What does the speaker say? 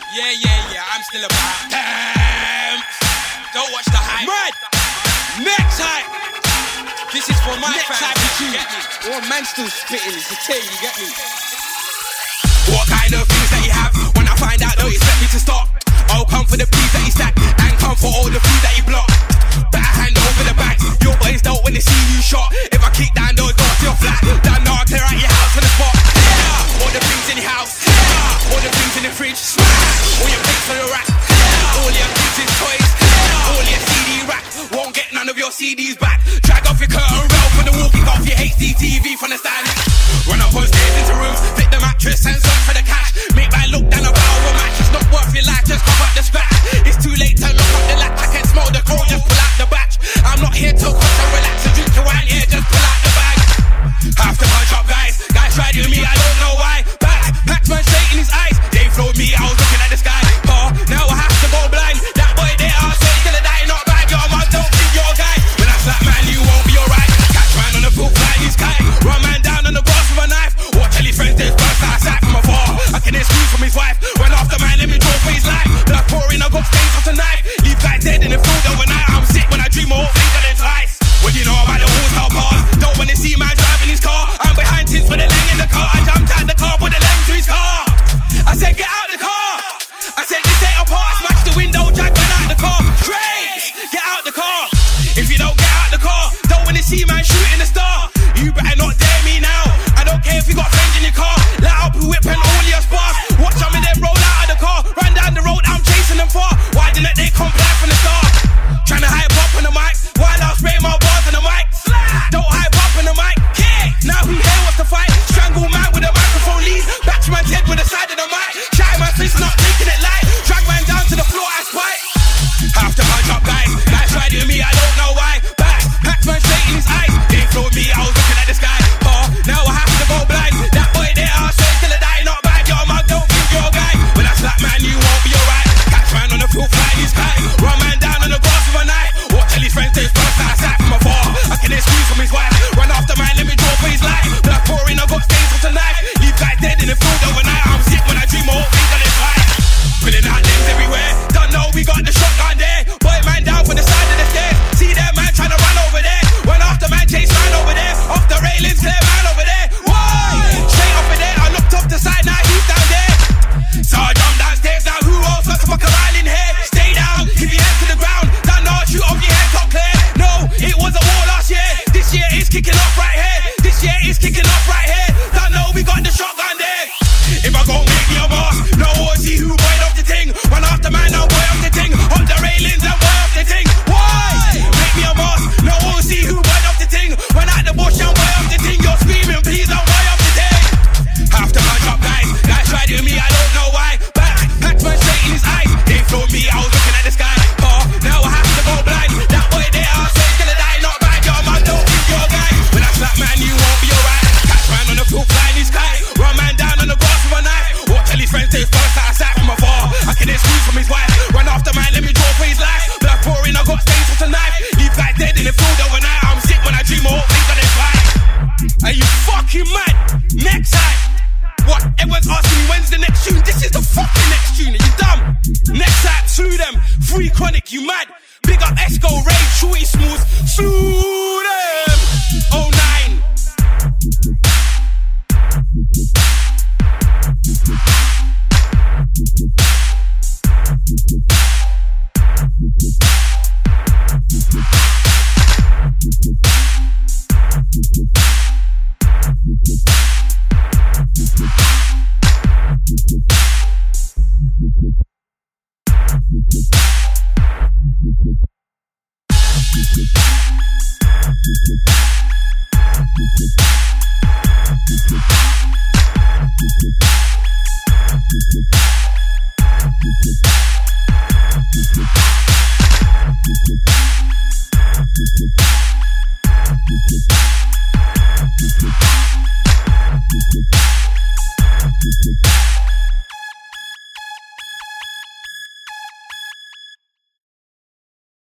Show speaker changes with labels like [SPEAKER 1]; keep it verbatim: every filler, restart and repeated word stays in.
[SPEAKER 1] Yeah, yeah, yeah, I'm still about. Damn! Don't watch the hype.
[SPEAKER 2] Mad! Next hype!
[SPEAKER 1] This is for my
[SPEAKER 2] Next
[SPEAKER 1] fans,
[SPEAKER 2] hype is
[SPEAKER 1] you
[SPEAKER 2] you.
[SPEAKER 1] get me?
[SPEAKER 2] One man still spitting, it's a tail, you get me?
[SPEAKER 1] What kind of things that you have? When I find out, don't expect me to stop. I'll come for the peas that you stack and come for all the food that you block. Better hand over the bags. Your boys don't when they see you shot. If I kick down those doors to your flat, then I'll clear out your house on the spot. Yeah. All the things in your house, yeah. All the things in the fridge, smash. All your pics on the rack, yeah. All your kids' toys, yeah. All your C D racks. Won't get none of your C Ds back. Drag off your curtain rail for the walking off your H D T V from the stand. Run up on stage into rooms, flip the mattress and search for the cash. Make my look down a barrel of a match. It's not worth your life, just cover up the scratch. It's too late to lock up the latch. I can smell the cold, just pull out the batch. I'm not here to watch and relax and drink your wine, yeah, just pull out the bag. Have to punch up guys, guys tried with me, I don't know why. Back, packed man straight in his eyes. They flowed me, I was looking at the sky. Oh, now I have to go blind. That boy there, I'll say till I die, not bad. Yo, man, don't think you're a guy. When I slap man, you won't be alright. Catch man on the pool, fly his kite. Run man down on the grass with a knife. Watch all his friends, there's burst out sight from afar. I can excuse from his wife. Run after man, let me draw for his life. Blood pouring, I got stains off the knife. Leave guys dead in the field overnight. I'm sick when I dream of thinking it's ice. What do you know about the all-star bars? Don't wanna see man driving his car. I'm behind tins with a leg in the car. I jumped out the car, put the leg to his car. I said, get out the car. I said, this ain't a part. Smash the window, jack man out the car. Craze, get out the car. If you don't get out the car, don't wanna see man shooting the star. You better not dare me now. I don't care if you got friends in your car. Light up a whip and all your sparks. Watch them and then roll out of the car. Run down the road, I'm chasing them far. Why didn't they comply from the start? Tryna hype up on the mic, while I'll spray my bars on the mic. Don't hype up on the mic, yeah. Now who here wants to fight? Strangle man with a microphone lead. Back to man's head with the side of the mic. Shy man face not taking it light. Drag man down to the floor, I spite. Have to punch up guys, guys tried with me, I don't know why. Back, packed man straight in his eyes. They flowed me, I was looking at the sky. Oh, now I have to go blind. That boy there, I'll say till I die, not bad. Yo, man, don't think you're a guy. When I slap man, you won't be alright. Catch man on the field, fly his kite. Run man down on the grass with a knife. Watch all his friends take first out sight from afar. I can excuse from his wife. Run after man, let me draw for his life. Blood pouring, I got stains off the knife. Leave guys dead in the field overnight. I'm sick when I dream of things on his life. Pulling out limbs everywhere. Don't know we got the shotgun there. Boy man down for the side of the stairs. See that man trying to run over there. Run after man, chase man over there. Off the railings, clear man over there. Why? Straight up in there. I looked up the side, now he's down there. So I jumped downstairs. Now who else wants to fuck around in here? Stay down, keep your head to the ground. Don't know, shoot off your head, top clear. No, it was a war last year. This year it's kicking off right here. This year it's kicking off right here. Don't know, we got the shotgun there. If I gon' make me a boss, no one see who boy off the thing. Run after man, now boy off the thing. On the railings and boy off the thing. Why? Make me a boss, no one see who boy off the thing. Run out the bush and boy off the thing. You're screaming, please don't boy off the thing. Have to punch up guys, guys tried with me, I don't know why. Back, packed man straight in his eyes. They flowed me, I was looking at the sky. Oh, now I have to go blind. That boy there, I'll say till I die, not bad. Yo, man, don't think you're a guy. When I slap man, you won't be alright. Catch man on the field, flying his kite. Run man down on the grass with a knife. Watch all his friends take first out sight from afar. I can excuse from his wife. Run after man, let me draw for his life. Blood pouring, I got stains with a knife. Leave guys dead in the field overnight. I'm sick when I dream of things on his life. Are you fucking mad? Next time. What? Everyone's asking me when's the next tune? This is the fucking next tune. Are you dumb? Next time, slew them. Free Chronic, you mad? Big up Esco, Ray, Shorty Smooth. Slew them. oh nine.
[SPEAKER 3] We'll be right back.